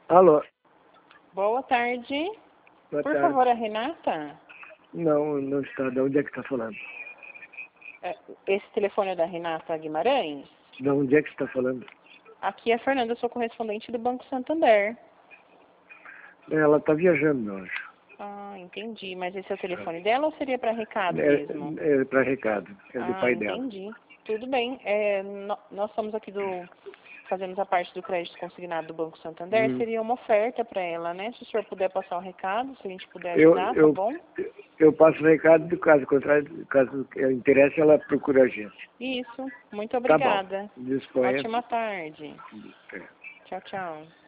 Alô? Boa tarde. Boa Por tarde. favor, a Renata? Não, não está. De onde é que está falando? Esse telefone é da Renata Guimarães? De onde é que está falando? Aqui é a Fernanda, eu sou correspondente do Banco Santander. Ela está viajando, eu acho. Ah, entendi. Mas esse é o telefone dela ou seria para recado mesmo? É para recado. É do pai dela. Entendi. Tudo bem. Nós somos aqui fazemos a parte do crédito consignado do Banco Santander. Seria uma oferta para ela, né? Se o senhor puder passar o recado, se a gente puder ajudar, tá bom? Eu passo o recado, do caso contrário, caso interesse, ela procura a gente. Isso. Muito obrigada. Tá bom. Disponha. Ótima tarde. É. Tchau, tchau.